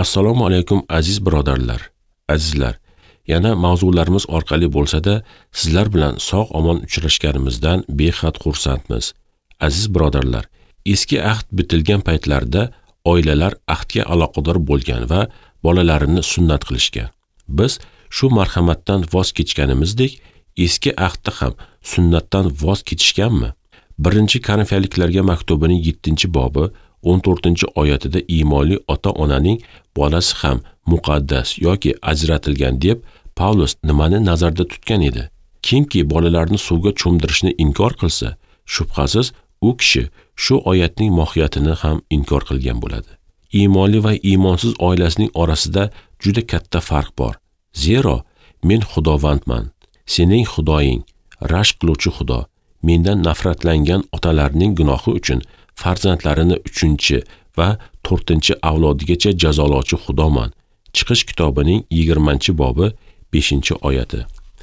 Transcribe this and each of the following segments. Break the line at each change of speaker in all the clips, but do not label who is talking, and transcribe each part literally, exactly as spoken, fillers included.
Assalomu alaykum aziz birodarlar, azizlar. Yana mavzularimiz orqali bo'lsa-da, sizlar bilan sog'-omon uchrashganimizdan behad xursandmiz. Aziz birodarlar, eski ahd bitilgan paytlarda oilalar ahdga aloqador bo'lgan va bolalarini sunnat qilishgan. Biz shu marhamatdan voz kechganimizdek, eski ahdda ham sunnatdan voz kechishganmi? birinchi Korinfiyaliklarga maktubining yettinchi bobi o'n to'rtinchi oyatida iymonli ota-onaning bolasi ham muqaddas yoki ajratilgan deb Pavlus nimani nazarda tutgan edi? Kimki bolalarni suvga cho'mdirishni inkor qilsa, shubhasiz u kishi shu oyatning mohiyatini ham inkor qilgan bo'ladi. Iymonli va iymonsiz oilasining orasida juda katta farq bor. Zero men Xudovandman, sening Xudoying, rashk qiluvchi Xudo, mendan nafratlangan otalarning gunohi uchun farzandlarini uchinchi va to'rtinchi avlodigacha jazolovchi Xudoman. Chiqish kitobining yigirmanchi bobi beshinchi oyati.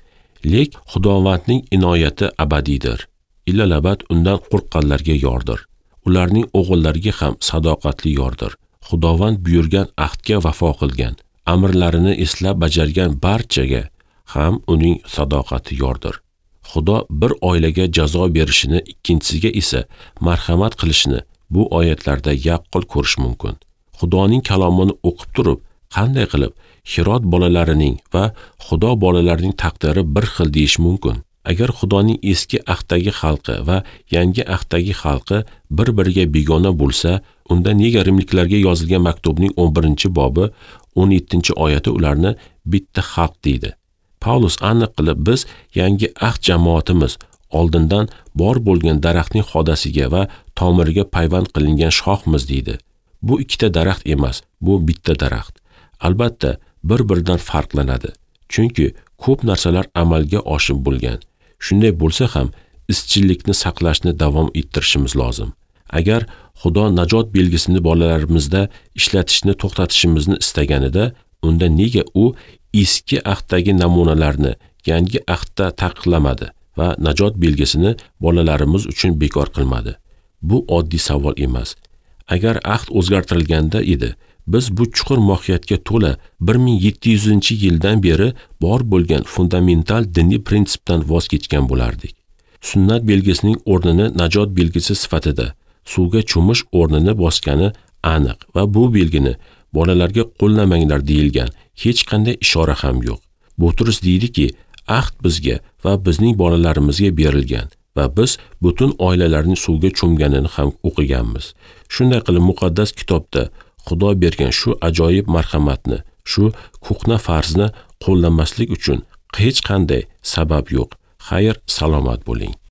Lek Xudovandning inoyati abadiydir. Illalabad undan qo'rqqanlarga yordir. Ularning o'g'illariga ham sadoqatli yordir. Xudovand buyurgan ahdga vafo qilgan, amrlarini eslab bajargan barchaga ham uning sadoqati yordir. Xudo bir oilaga jazo berishini, ikkinchisiga esa marhamat qilishini bu oyatlarda yaqqol ko'rish mumkin. Xudoning kalomini o'qib turib, qanday qilib Hirot bolalarining va Xudo bolalarining taqdiri bir xil deyish mumkin? Agar Xudoning eski ahddagi xalqi va yangi ahddagi xalqi bir-biriga begona bo'lsa, unda nega Rimliklarga yozilgan maktubning o'n birinchi bobi o'n yettinchi oyati ularni bitta xalq deydi? Pavlus aniq qilib biz yangi ahd jamoatimiz oldindan bor bo'lgan daraxtning xodasiga va tomiriga payvand qilingan shoxmiz deydi. Bu ikkita daraxt emas, bu bitta daraxt. Albatta bir-biridan farqlanadi. Chunki ko'p narsalar amalga oshib bo'lgan. Shunday bo'lsa ham izchillikni saqlashni davom ettirishimiz lozim. Agar Xudo najot belgisini bolalarimizda ishlatishni to'xtatishimizni istaganida, unda nega u eski ahddagi namunalarni yangi ahdda taqiqlamadi va najot belgisini bolalarimiz uchun bekor qilmadi? Bu oddiy savol emas. Agar ahd o'zgartirilganda edi, biz bu chuqur mohiyatga to'la bir ming yetti yuzinchi yildan beri bor bo'lgan fundamental diniy prinsipdan voz kechgan bo'lardik. Sunnat belgisining o'rnini najot belgisi sifatida suvga cho'mish o'rnini bosgani aniq va bu belgini bolalarga qo'llamanglar deyilgan hech qanday ishora ham yo'q. Butrus deydiki, ahd bizga va bizning bolalarimizga berilgan va biz butun oilalarning suvga cho'mganini ham o'qiganmiz. Shunday qilib muqaddas kitobda Xudo bergan shu ajoyib marhamatni, shu ko'hna farzni qo'llamaslik uchun hech qanday sabab yo'q. Xayr, salomat bo'ling.